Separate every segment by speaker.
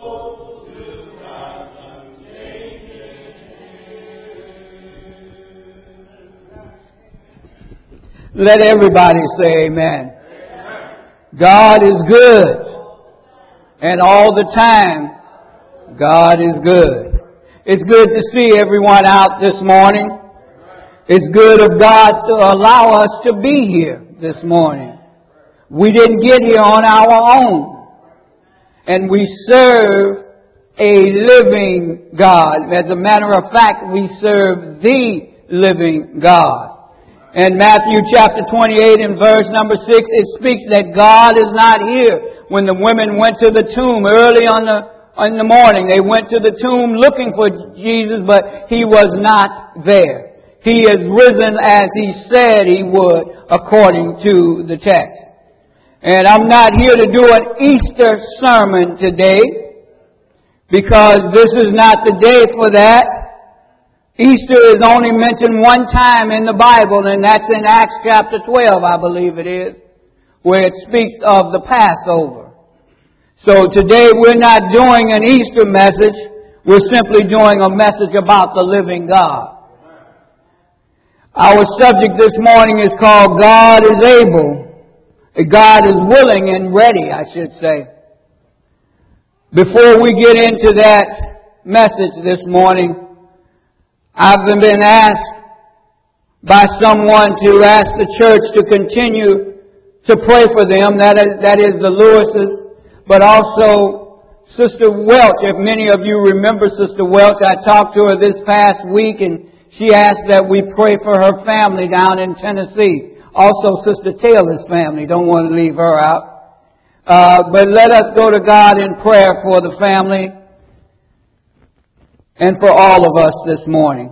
Speaker 1: Let everybody say amen. God is good. And all the time, God is good. It's good to see everyone out this morning. It's good of God to allow us to be here this morning. We didn't get here on our own. And we serve a living God. As a matter of fact, we serve the living God. In Matthew chapter 28 and verse number 6, it speaks that God is not here. When the women went to the tomb early in the morning, they went to the tomb looking for Jesus, but He was not there. He is risen as He said He would, according to the text. And I'm not here to do an Easter sermon today, because this is not the day for that. Easter is only mentioned one time in the Bible, and that's in Acts chapter 12, I believe it is, where it speaks of the Passover. So today we're not doing an Easter message. We're simply doing a message about the living God. Our subject this morning is called God is able. God is willing and ready, I should say. Before we get into that message this morning, I've been asked by someone to ask the church to continue to pray for them. That is the Lewises. But also Sister Welch. If many of you remember Sister Welch, I talked to her this past week and she asked that we pray for her family down in Tennessee. Also Sister Taylor's family. Don't want to leave her out. But let us go to God in prayer for the family and for all of us this morning.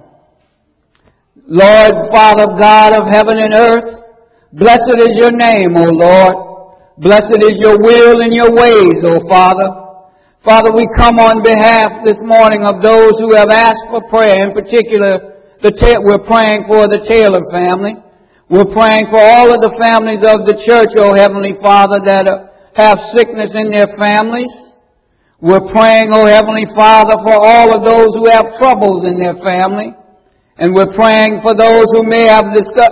Speaker 1: Lord, Father God of heaven and earth, blessed is your name, O Lord. Blessed is your will and your ways, O Father. Father, we come on behalf this morning of those who have asked for prayer. In particular, we're praying for the Taylor family. We're praying for all of the families of the church, O Heavenly Father, that have sickness in their families. We're praying, O Heavenly Father, for all of those who have troubles in their family. And we're praying for those who may have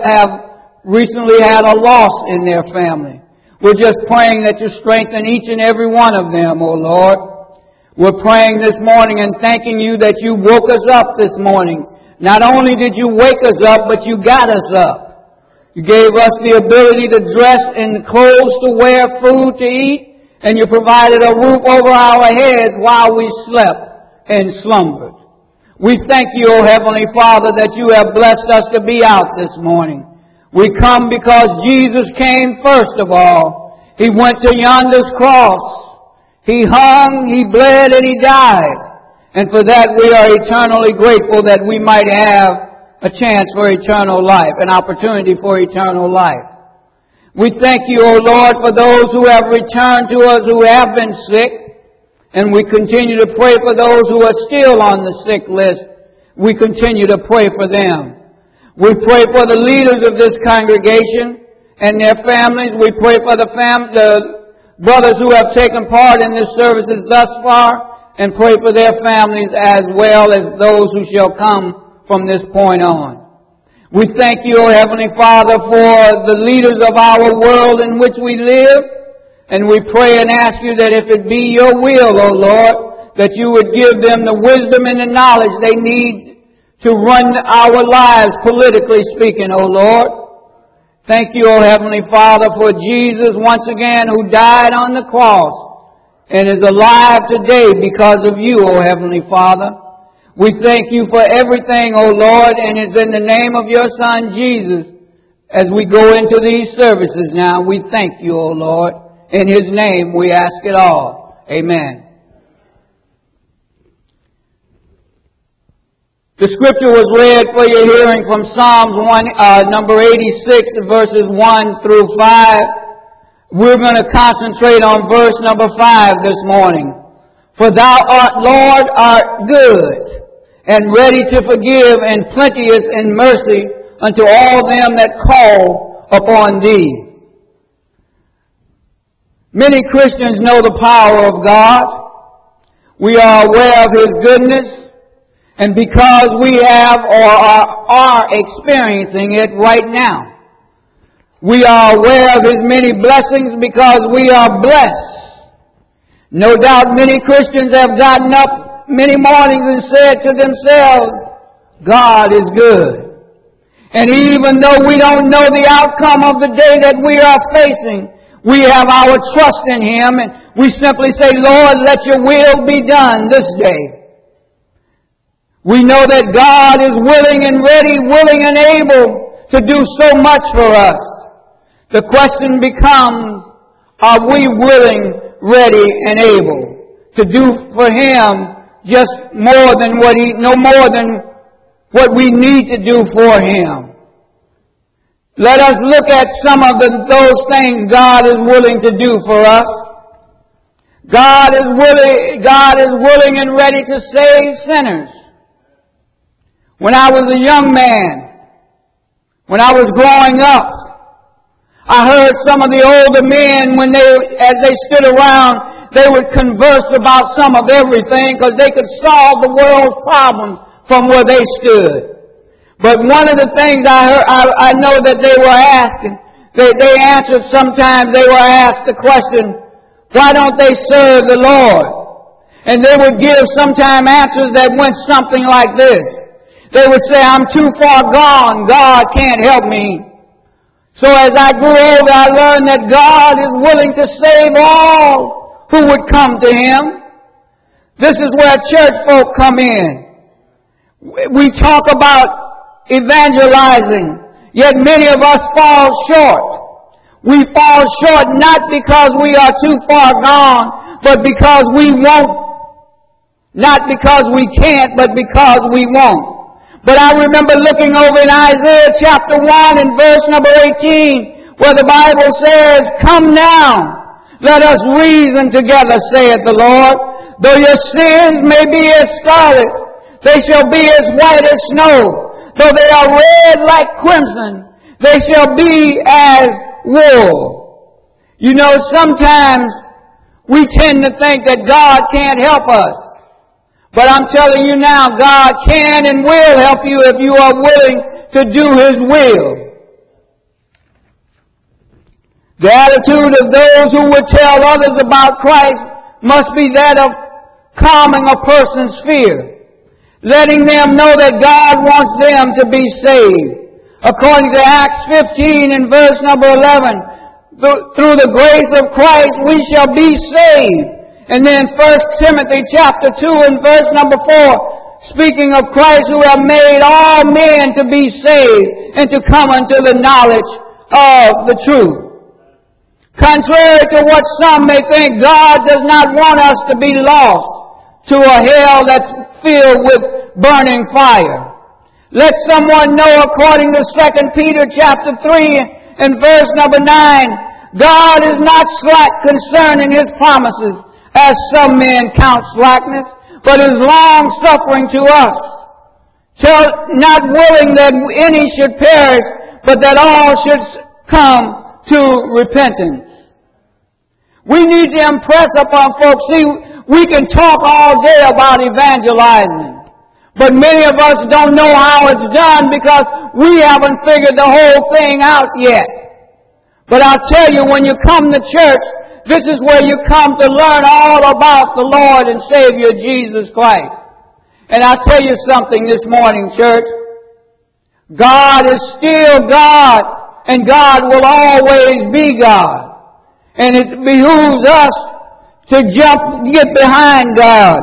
Speaker 1: recently had a loss in their family. We're just praying that you strengthen each and every one of them, O Lord. We're praying this morning and thanking you that you woke us up this morning. Not only did you wake us up, but you got us up. You gave us the ability to dress and clothes to wear, food to eat, and you provided a roof over our heads while we slept and slumbered. We thank you, O Heavenly Father, that you have blessed us to be out this morning. We come because Jesus came first of all. He went to yonder's cross. He hung, He bled, and He died. And for that we are eternally grateful that we might have a chance for eternal life, an opportunity for eternal life. We thank you, O Lord, for those who have returned to us who have been sick. And we continue to pray for those who are still on the sick list. We continue to pray for them. We pray for the leaders of this congregation and their families. We pray for the brothers who have taken part in this services thus far, and pray for their families as well as those who shall come from this point on. We thank you, O Heavenly Father, for the leaders of our world in which we live. And we pray and ask you that if it be your will, O Lord, that you would give them the wisdom and the knowledge they need to run our lives politically speaking, O Lord. Thank you, O Heavenly Father, for Jesus once again who died on the cross and is alive today because of you, O Heavenly Father. We thank you for everything, O Lord, and it's in the name of your Son, Jesus, as we go into these services now. We thank you, O Lord. In His name we ask it all. Amen. The scripture was read for your hearing from Psalms number 86, verses 1 through 5. We're going to concentrate on verse number 5 this morning. For thou art, Lord, art good, and ready to forgive, and plenteous in mercy unto all them that call upon thee. Many Christians know the power of God. We are aware of His goodness, and because we have or are experiencing it right now. We are aware of His many blessings because we are blessed. No doubt many Christians have gotten up many mornings and said to themselves, God is good. And even though we don't know the outcome of the day that we are facing, we have our trust in Him, and we simply say, Lord, let your will be done this day. We know that God is willing and ready, willing and able to do so much for us. The question becomes, are we willing, ready, and able to do for Him just more than no more than what we need to do for Him? Let us look at some of those things God is willing to do for us. God is willing and ready to save sinners. When I was a young man, when I was growing up, I heard some of the older men, as they stood around, they would converse about some of everything because they could solve the world's problems from where they stood. But one of the things I know that they were asking, they answered sometimes, they were asked the question, why don't they serve the Lord? And they would give sometimes answers that went something like this. They would say, I'm too far gone, God can't help me. So as I grew older, I learned that God is willing to save all who would come to Him. This is where church folk come in. We talk about evangelizing, yet many of us fall short. We fall short not because we are too far gone, but because we won't. Not because we can't, but because we won't. But I remember looking over in Isaiah chapter 1 and verse number 18, where the Bible says, come now, let us reason together, saith the Lord. Though your sins may be as scarlet, they shall be as white as snow. Though they are red like crimson, they shall be as wool. You know, sometimes we tend to think that God can't help us. But I'm telling you now, God can and will help you if you are willing to do His will. The attitude of those who would tell others about Christ must be that of calming a person's fear, letting them know that God wants them to be saved. According to Acts 15 and verse number 11, through the grace of Christ we shall be saved. And then 1 Timothy chapter 2 and verse number 4, speaking of Christ who have made all men to be saved and to come unto the knowledge of the truth. Contrary to what some may think, God does not want us to be lost to a hell that's filled with burning fire. Let someone know, according to 2 Peter chapter 3 and verse number 9, God is not slack concerning His promises, as some men count slackness, but is long-suffering to us, not willing that any should perish, but that all should come to repentance. We need to impress upon folks. See, we can talk all day about evangelizing, but many of us don't know how it's done because we haven't figured the whole thing out yet. But I'll tell you, when you come to church, this is where you come to learn all about the Lord and Savior Jesus Christ. And I'll tell you something this morning, church. God is still God, and God will always be God. And it behooves us to get behind God.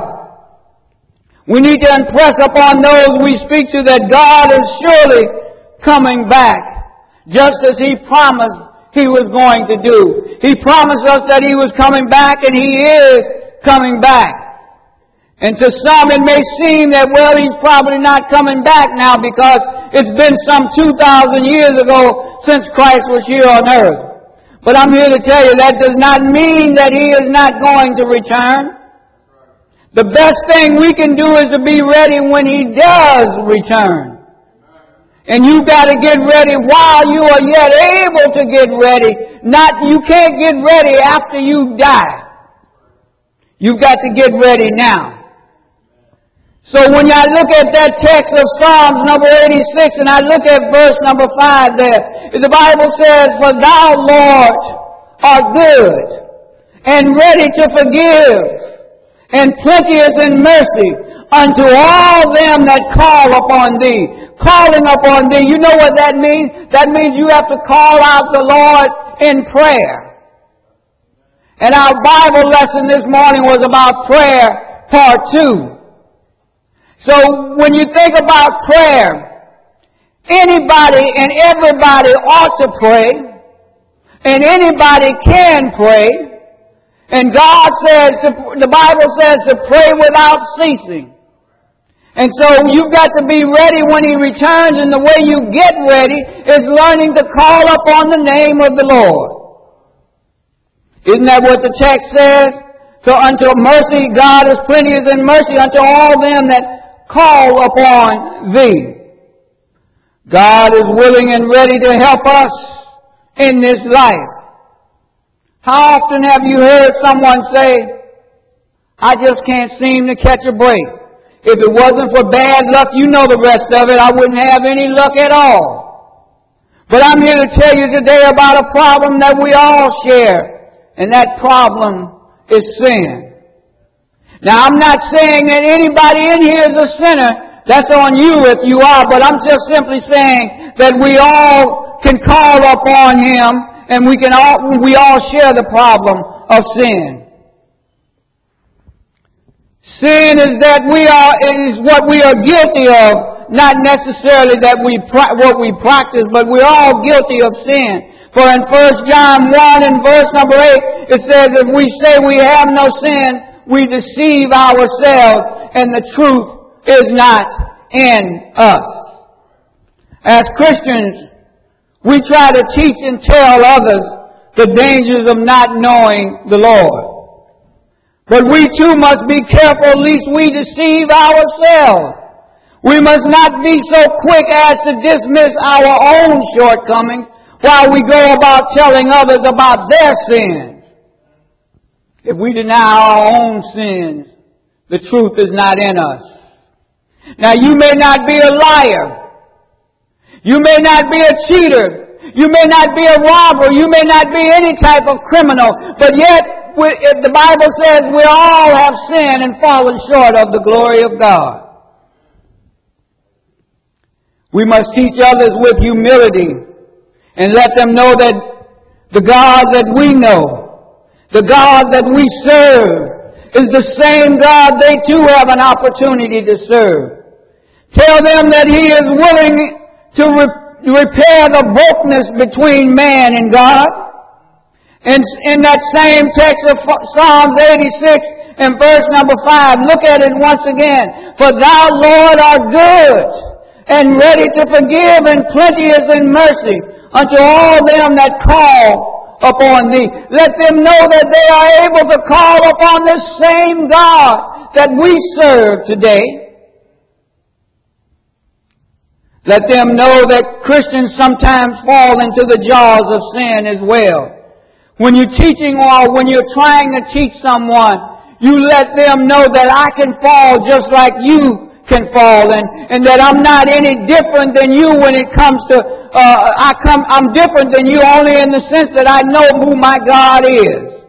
Speaker 1: We need to impress upon those we speak to that God is surely coming back, just as He promised He was going to do. He promised us that He was coming back, and He is coming back. And to some it may seem that, well, He's probably not coming back now because it's been some 2,000 years ago since Christ was here on earth. But I'm here to tell you that does not mean that He is not going to return. The best thing we can do is to be ready when He does return. And you got to get ready while you are yet able to get ready. You can't get ready after you die. You've got to get ready now. So when I look at that text of Psalms number 86 and I look at verse number 5 there, the Bible says, "For thou, Lord, art good and ready to forgive, and plenteous in mercy unto all them that call upon thee." Calling upon thee, you know what that means? That means you have to call out the Lord in prayer. And our Bible lesson this morning was about prayer, part 2. So when you think about prayer, anybody and everybody ought to pray, and anybody can pray, and God says, the Bible says to pray without ceasing. And so you've got to be ready when He returns, and the way you get ready is learning to call upon the name of the Lord. Isn't that what the text says? So unto mercy, God is plenteous in mercy unto all them that call upon thee. God is willing and ready to help us in this life. How often have you heard someone say, "I just can't seem to catch a break. If it wasn't for bad luck, you know the rest of it, I wouldn't have any luck at all." But I'm here to tell you today about a problem that we all share, and that problem is sin. Now, I'm not saying that anybody in here is a sinner. That's on you if you are, but I'm just simply saying that we all can call upon Him, and we all share the problem of sin. Sin is what we are guilty of, not necessarily that what we practice, but we're all guilty of sin. For in 1 John 1 and verse number 8, it says, "If we say we have no sin, we deceive ourselves, and the truth is not in us." As Christians, we try to teach and tell others the dangers of not knowing the Lord. But we too must be careful lest we deceive ourselves. We must not be so quick as to dismiss our own shortcomings while we go about telling others about their sins. If we deny our own sins, the truth is not in us. Now, you may not be a liar. You may not be a cheater. You may not be a robber. You may not be any type of criminal. But yet, if the Bible says we all have sinned and fallen short of the glory of God. We must teach others with humility and let them know that the God that we know, the God that we serve, is the same God they too have an opportunity to serve. Tell them that He is willing to repair the brokenness between man and God. And in that same text of Psalms 86 and verse number 5, look at it once again. "For thou, Lord, art good and ready to forgive, and plenteous in mercy unto all them that call upon thee." Let them know that they are able to call upon this same God that we serve today. Let them know that Christians sometimes fall into the jaws of sin as well. When you're teaching or when you're trying to teach someone, you let them know that I can fall just like you can fall, and that I'm not any different than you when it comes to, I'm different than you only in the sense that I know who my God is.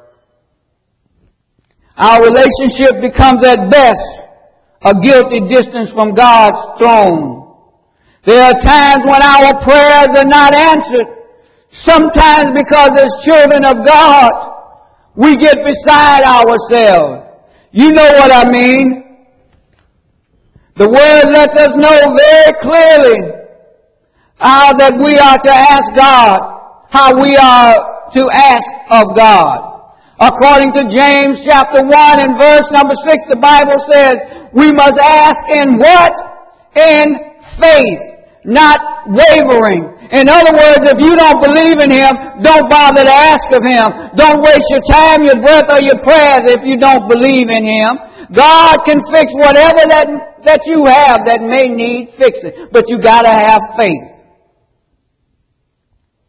Speaker 1: Our relationship becomes at best a guilty distance from God's throne. There are times when our prayers are not answered. Sometimes because as children of God, we get beside ourselves. You know what I mean. The Word lets us know very clearly how that we are to ask God, how we are to ask of God. According to James chapter 1 and verse number 6, the Bible says, we must ask in what? In faith, not wavering. In other words, if you don't believe in Him, don't bother to ask of Him. Don't waste your time, your breath, or your prayers if you don't believe in Him. God can fix whatever that you have that may need fixing. But you got to have faith.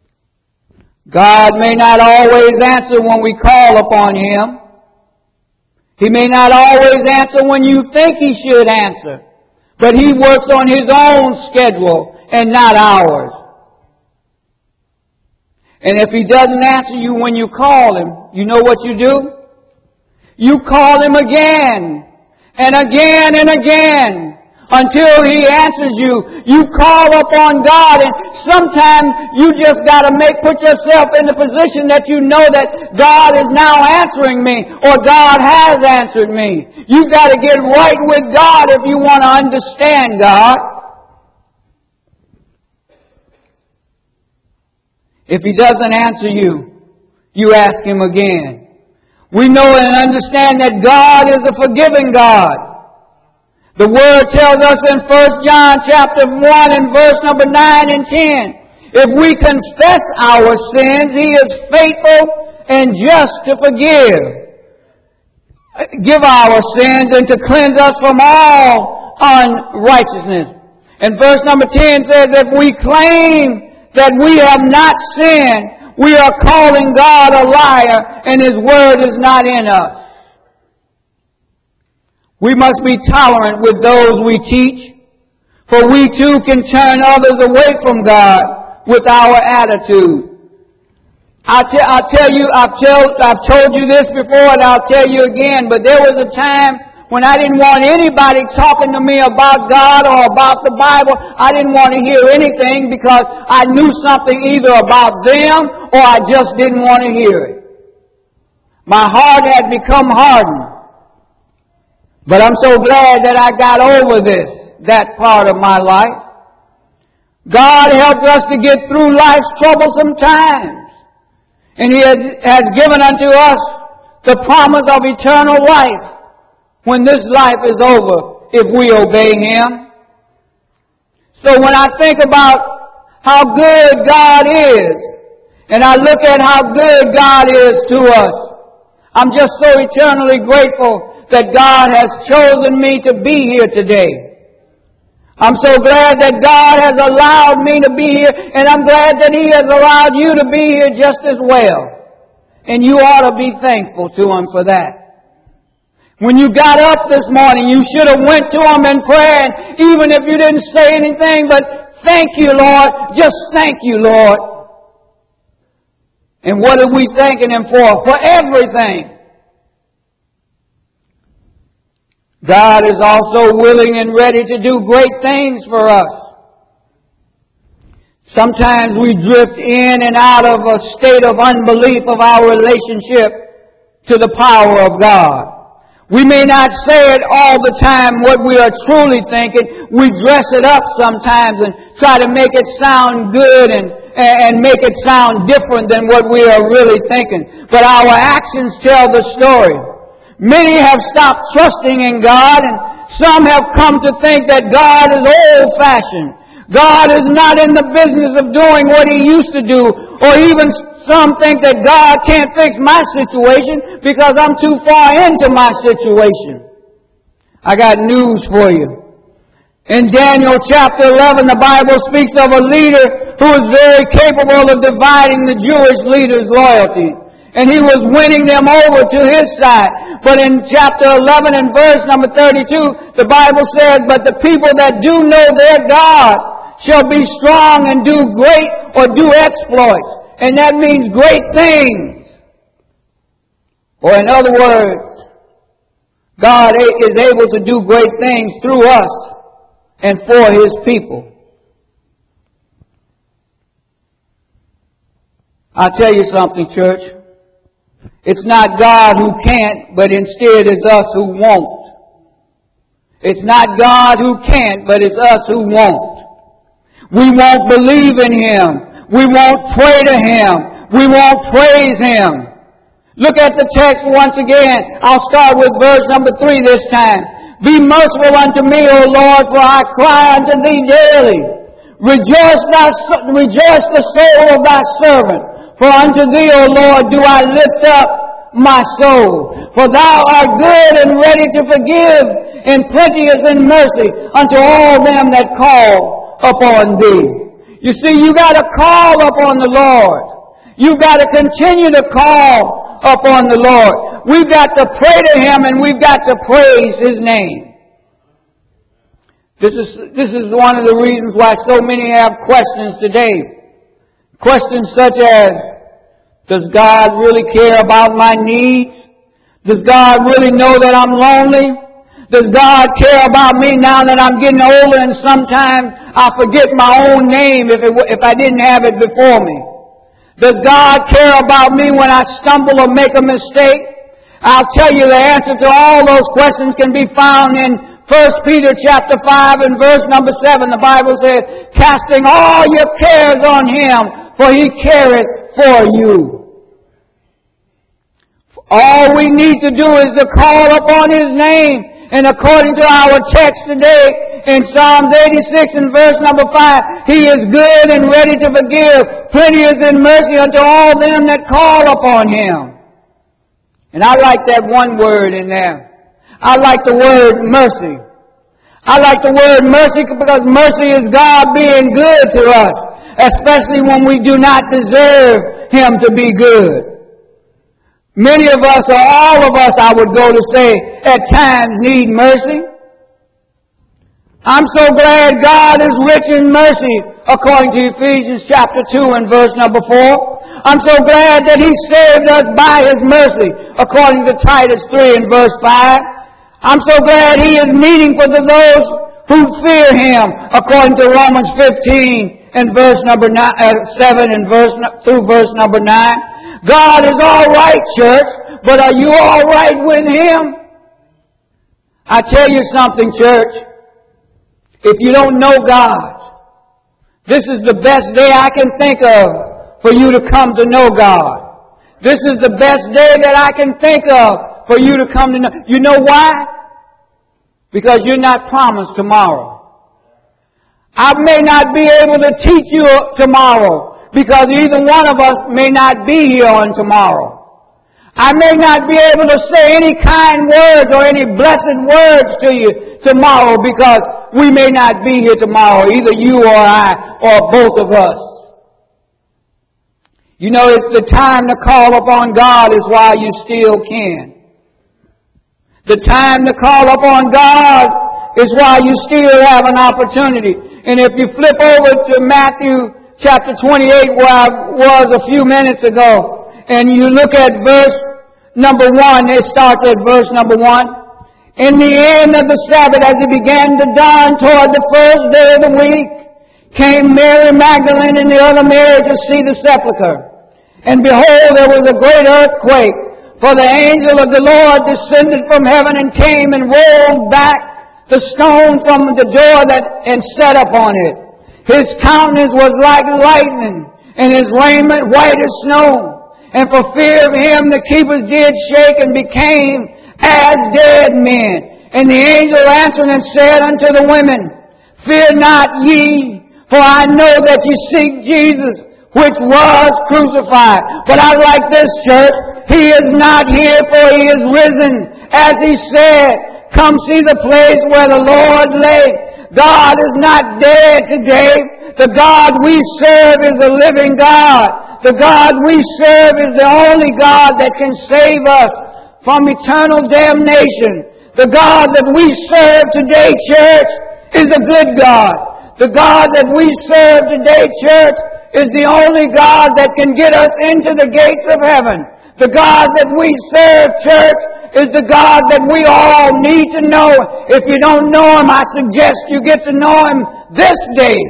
Speaker 1: God may not always answer when we call upon Him. He may not always answer when you think He should answer, but He works on His own schedule and not ours. And if He doesn't answer you when you call Him, you know what you do? You call Him again and again and again until He answers you. You call upon God, and sometimes you just got to put yourself in the position that you know that God is now answering me, or God has answered me. You've got to get right with God if you want to understand God. If He doesn't answer you, you ask Him again. We know and understand that God is a forgiving God. The Word tells us in 1 John chapter 1 and verse number 9 and 10, if we confess our sins, He is faithful and just to give our sins and to cleanse us from all unrighteousness. And verse number 10 says, if we claim that we have not sinned, we are calling God a liar, and His Word is not in us. We must be tolerant with those we teach, for we too can turn others away from God with our attitude. I'll tell you, I've told you this before, and I'll tell you again, but there was a time when I didn't want anybody talking to me about God or about the Bible. I didn't want to hear anything because I knew something either about them or I just didn't want to hear it. My heart had become hardened. But I'm so glad that I got over that part of my life. God helps us to get through life's troublesome times. And He has given unto us the promise of eternal life when this life is over, if we obey Him. So when I think about how good God is, and I look at how good God is to us, I'm just so eternally grateful that God has chosen me to be here today. I'm so glad that God has allowed me to be here, and I'm glad that He has allowed you to be here just as well. And you ought to be thankful to Him for that. When you got up this morning, you should have went to Him in prayer, and even if you didn't say anything, but thank you, Lord. Just thank you, Lord. And what are we thanking Him for? For everything. God is also willing and ready to do great things for us. Sometimes we drift in and out of a state of unbelief of our relationship to the power of God. We may not say it all the time what we are truly thinking. We dress it up sometimes and try to make it sound good and make it sound different than what we are really thinking. But our actions tell the story. Many have stopped trusting in God, and some have come to think that God is old-fashioned. God is not in the business of doing what He used to do, or even some think that God can't fix my situation because I'm too far into my situation. I got news for you. In Daniel chapter 11, the Bible speaks of a leader who was very capable of dividing the Jewish leaders' loyalty. And he was winning them over to his side. But in chapter 11 and verse number 32, the Bible says, but the people that do know their God shall be strong and do great or do exploits. And that means great things. Or in other words, God is able to do great things through us and for His people. I'll tell you something, church. It's not God who can't, but instead it's us who won't. It's not God who can't, but it's us who won't. We won't believe in Him. We won't pray to Him. We won't praise Him. Look at the text once again. I'll start with verse number 3 this time. Be merciful unto me, O Lord, for I cry unto Thee daily. Rejoice the soul of Thy servant. For unto Thee, O Lord, do I lift up my soul. For Thou art good and ready to forgive, and plenteous in mercy unto all them that call upon Thee. You see, you got to call upon the Lord. You got to continue to call upon the Lord. We've got to pray to Him and we've got to praise His name. This is one of the reasons why so many have questions today. Questions such as, does God really care about my needs? Does God really know that I'm lonely? Does God care about me now that I'm getting older and sometimes I forget my own name if I didn't have it before me? Does God care about me when I stumble or make a mistake? I'll tell you the answer to all those questions can be found in 1 Peter chapter 5 and verse number 7. The Bible says, casting all your cares on Him, for He careth for you. All we need to do is to call upon His name. And according to our text today, in Psalms 86 and verse number 5, He is good and ready to forgive. Plenteous in mercy unto all them that call upon Him. And I like that one word in there. I like the word mercy. I like the word mercy because mercy is God being good to us, especially when we do not deserve Him to be good. Many of us, or all of us, I would go to say, at times need mercy. I'm so glad God is rich in mercy, according to Ephesians chapter 2 and verse number 4. I'm so glad that He saved us by His mercy, according to Titus 3 and verse 5. I'm so glad He is meeting for those who fear Him, according to Romans 15 and verse number 7 and through verse number 9. God is all right, church, but are you all right with Him? I tell you something, church. If you don't know God, this is the best day I can think of for you to come to know God. This is the best day that I can think of for you to come to know. You know why? Because you're not promised tomorrow. I may not be able to teach you tomorrow because either one of us may not be here on tomorrow. I may not be able to say any kind words or any blessed words to you tomorrow because we may not be here tomorrow, either you or I or both of us. You know, it's the time to call upon God is while you still can. The time to call upon God is while you still have an opportunity. And if you flip over to Matthew chapter 28, where I was a few minutes ago, and you look at verse number 1, it starts at verse number 1. In the end of the Sabbath, as it began to dawn toward the first day of the week, came Mary Magdalene and the other Mary to see the sepulchre. And behold, there was a great earthquake, for the angel of the Lord descended from heaven and came and rolled back the stone from the door and sat upon it. His countenance was like lightning, and his raiment white as snow. And for fear of him, the keepers did shake and became as dead men. And the angel answered and said unto the women, Fear not ye, for I know that ye seek Jesus, which was crucified. But I like this, church. He is not here, for He is risen. As He said, come see the place where the Lord lay. God is not dead today. The God we serve is a living God. The God we serve is the only God that can save us from eternal damnation. The God that we serve today, church, is a good God. The God that we serve today, church, is the only God that can get us into the gates of heaven. The God that we serve, church, is the God that we all need to know. If you don't know Him, I suggest you get to know Him this day.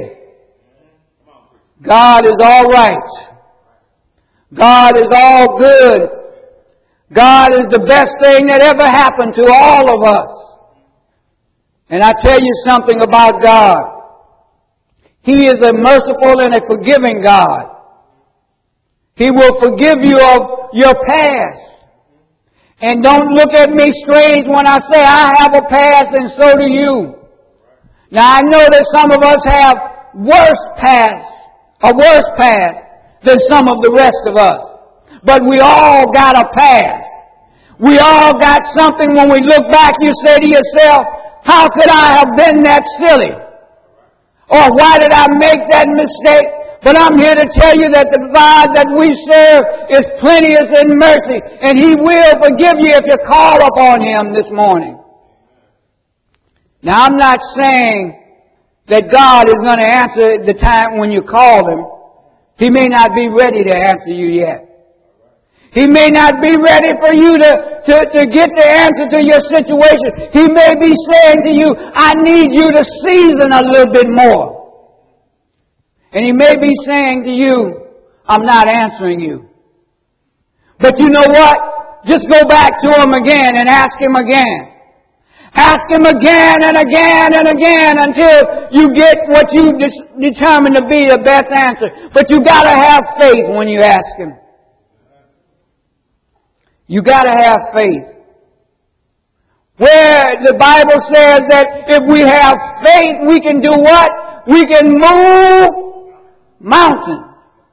Speaker 1: God is all right. God is all good. God is the best thing that ever happened to all of us. And I tell you something about God. He is a merciful and a forgiving God. He will forgive you of your past. And don't look at me strange when I say I have a past and so do you. Now I know that some of us have a worse past than some of the rest of us. But we all got a past. We all got something when we look back, you say to yourself, how could I have been that silly? Or why did I make that mistake? But I'm here to tell you that the God that we serve is plenteous in mercy, and He will forgive you if you call upon Him this morning. Now, I'm not saying that God is going to answer at the time when you call Him. He may not be ready to answer you yet. He may not be ready for you to get the answer to your situation. He may be saying to you, I need you to season a little bit more. And He may be saying to you, I'm not answering you. But you know what? Just go back to Him again and ask Him again. Ask Him again and again and again until you get what you determine to be the best answer. But you got to have faith when you ask Him. You got to have faith. Where the Bible says that if we have faith, we can do what? We can move mountains.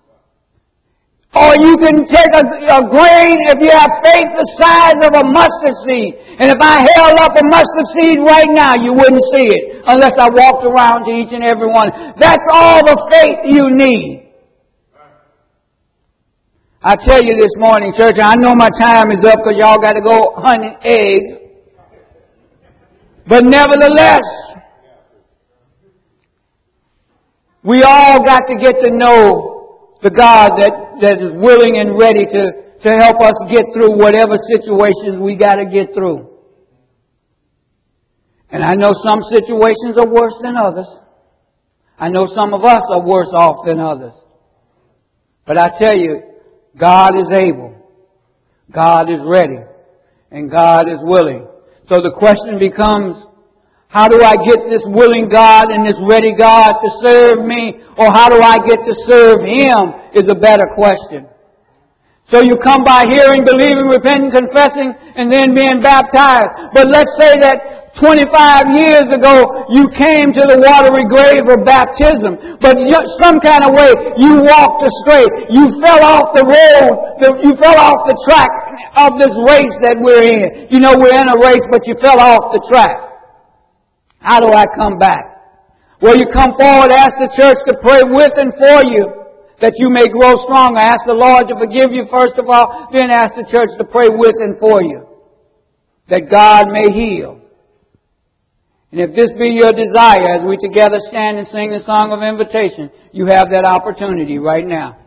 Speaker 1: Or you can take a grain, if you have faith the size of a mustard seed. And if I held up a mustard seed right now, you wouldn't see it unless I walked around to each and every one. That's all the faith you need. I tell you this morning, church, I know my time is up because y'all got to go hunting eggs. But nevertheless, we all got to get to know the God that is willing and ready to help us get through whatever situations we got to get through. And I know some situations are worse than others. I know some of us are worse off than others. But I tell you, God is able, God is ready, and God is willing. So the question becomes, how do I get this willing God and this ready God to serve me? Or how do I get to serve Him is a better question. So you come by hearing, believing, repenting, confessing, and then being baptized. But let's say that 25 years ago, you came to the watery grave of baptism. But some kind of way, you walked astray. You fell off the road. You fell off the track of this race that we're in. You know, we're in a race, but you fell off the track. How do I come back? Well, you come forward, ask the church to pray with and for you, that you may grow stronger. Ask the Lord to forgive you first of all, then ask the church to pray with and for you, that God may heal. And if this be your desire, as we together stand and sing the song of invitation, you have that opportunity right now.